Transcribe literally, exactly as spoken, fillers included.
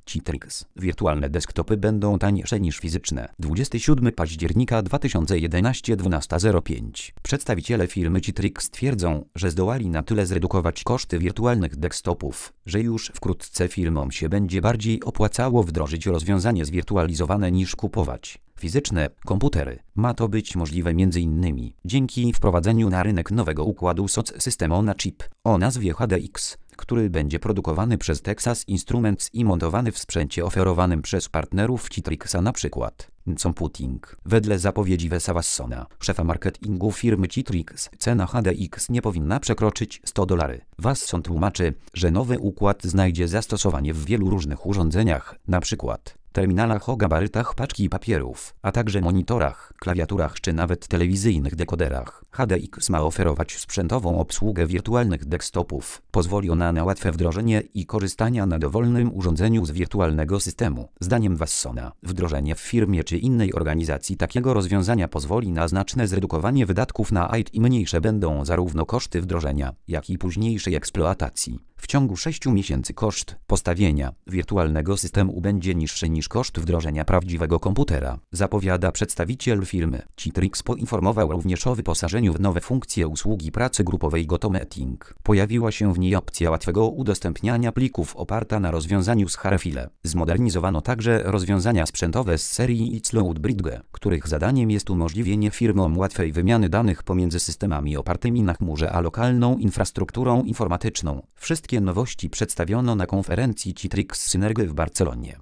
Citrix. Wirtualne desktopy będą tańsze niż fizyczne. dwudziestego siódmego października dwa tysiące jedenastego dwunasta zero pięć. Przedstawiciele firmy Citrix twierdzą, że zdołali na tyle zredukować koszty wirtualnych desktopów, że już wkrótce firmom się będzie bardziej opłacało wdrożyć rozwiązanie zwirtualizowane niż kupować fizyczne komputery. Ma to być możliwe między innymi dzięki wprowadzeniu na rynek nowego układu S O C System on a Chip o nazwie H D X, który będzie produkowany przez Texas Instruments i montowany w sprzęcie oferowanym przez partnerów Citrixa, np. Computing. Wedle zapowiedzi Wesa Wassona, szefa marketingu firmy Citrix, cena H D X nie powinna przekroczyć stu dolarów. Wasson tłumaczy, że nowy układ znajdzie zastosowanie w wielu różnych urządzeniach, np. terminalach o gabarytach paczki papierów, a także monitorach, klawiaturach czy nawet telewizyjnych dekoderach. H D X ma oferować sprzętową obsługę wirtualnych desktopów. Pozwoli ona na łatwe wdrożenie i korzystania na dowolnym urządzeniu z wirtualnego systemu. Zdaniem Wassona, wdrożenie w firmie czy innej organizacji takiego rozwiązania pozwoli na znaczne zredukowanie wydatków na I T i mniejsze będą zarówno koszty wdrożenia, jak i późniejszej eksploatacji. W ciągu sześciu miesięcy koszt postawienia wirtualnego systemu będzie niższy niż koszt wdrożenia prawdziwego komputera, zapowiada przedstawiciel firmy. Citrix poinformował również o wyposażeniu w nowe funkcje usługi pracy grupowej GoToMeeting. Pojawiła się w niej opcja łatwego udostępniania plików oparta na rozwiązaniu z Harefile. Zmodernizowano także rozwiązania sprzętowe z serii Xload Bridge, których zadaniem jest umożliwienie firmom łatwej wymiany danych pomiędzy systemami opartymi na chmurze a lokalną infrastrukturą informatyczną. Wszystkie nowości przedstawiono na konferencji Citrix Synergy w Barcelonie.